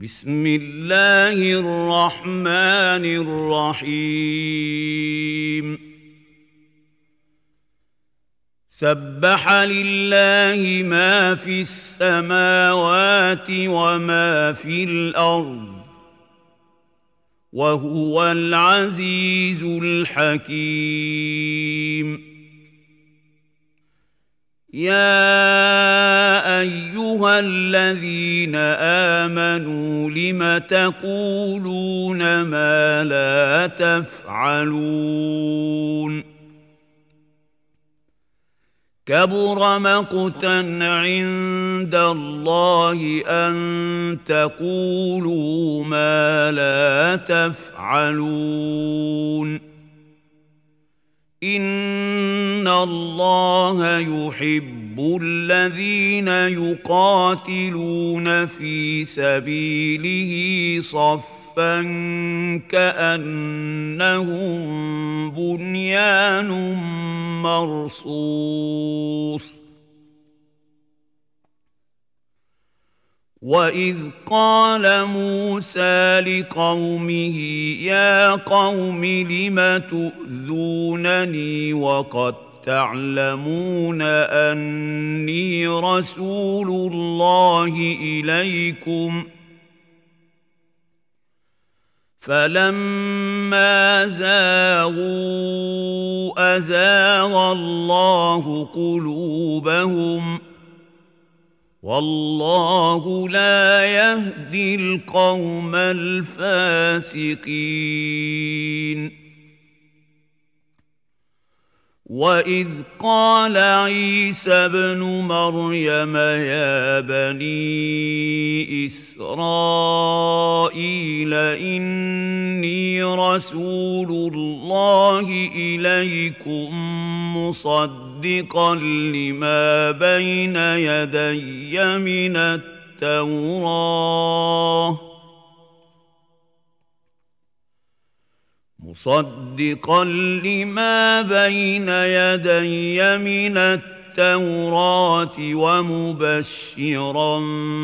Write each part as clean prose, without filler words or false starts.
بسم الله الرحمن الرحيم سبح لله ما في السماوات وما في الأرض وهو العزيز الحكيم يا أيها الذين آمنوا لم تقولون ما لا تفعلون كبر مقتا عند الله أن تقولوا ما لا تفعلون إن الله يحب الذين يقاتلون في سبيله صفا كأنهم بنيان مرصوص وإذ قال موسى لقومه يا قوم لم تؤذونني وقد تعلمون أني رسول الله إليكم فلما زاغوا أزاغ الله قلوبهم والله لا يهدي القوم الفاسقين وإذ قال عيسى ابن مريم يا بني إسرائيل إني رسول الله إليكم مصدقا لما بين يدي من التوراة من التوراة ومبشرا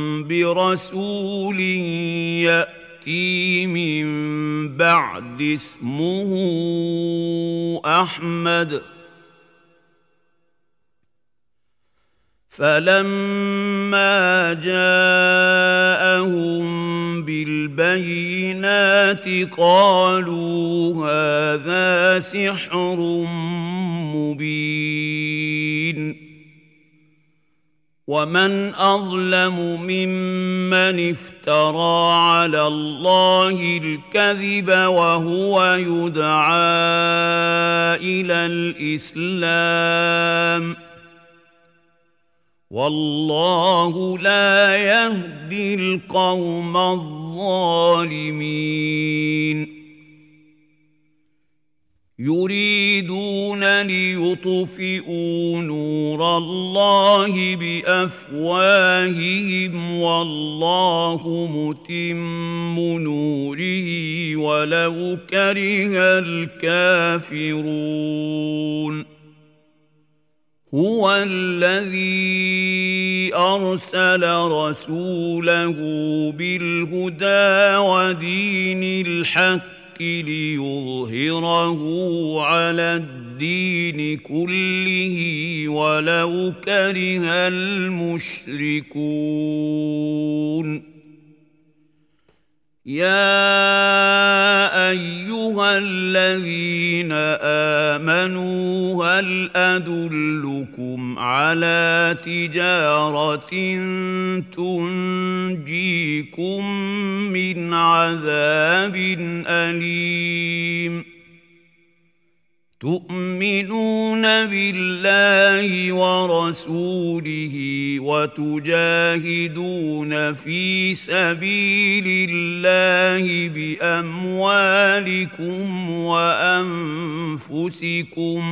برسول يأتي من بعد اسمه أحمد فلما جاءهم بالبينات قالوا هذا سحر مبين ومن أظلم ممن افترى على الله الكذب وهو يدعى إلى الإسلام والله لا يهدي القوم الظالمين يريدون ليطفئوا نور الله بأفواههم والله متم نوره ولو كره الكافرون هو الذي أرسل رسوله بالهدى ودين الحق ليظهره على الدين كله ولو كره المشركون يا أيها الذين آمنوا هل أدلكم على تجارة تنجيكم من عذاب أليم تؤمنون بالله ورسوله وتجاهدون في سبيل الله بأموالكم وأنفسكم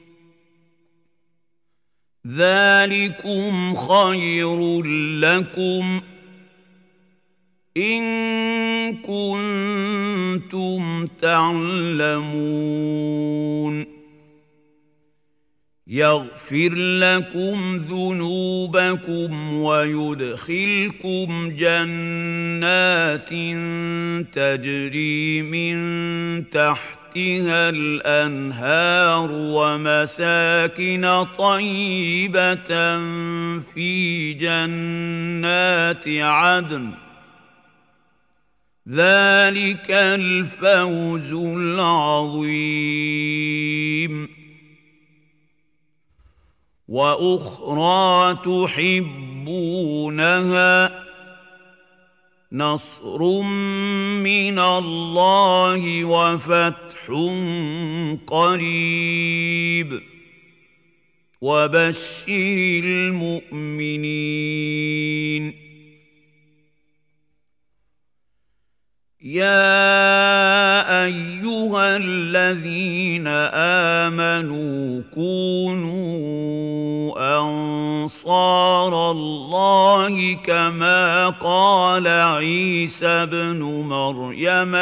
ذلكم خير لكم إن كنتم تعلمون يغفر لكم ذنوبكم ويدخلكم جنات تجري من تحتها الأنهار ومساكن طيبة في جنات عدن ذلك الفوز العظيم وأخرى تحبونها نصر من الله وفتح قريب وبشر المؤمنين يا أيها الذين آمنوا كونوا أنصار الله كما قال عيسى ابن مريم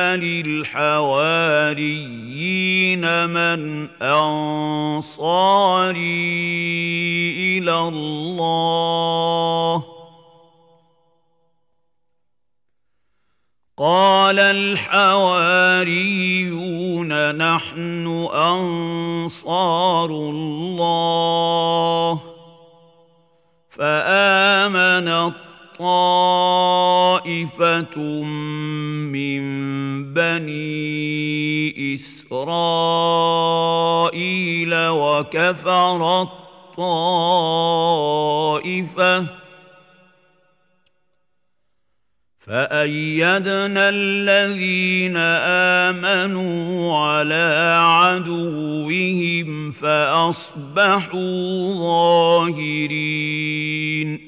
للحواريين من أنصاري إلى الله قال الحواريون نحن أنصار الله فآمنت طائفة من بني إسرائيل وكفرت طائفة فأيدنا الذين آمنوا على عدوهم فأصبحوا ظاهرين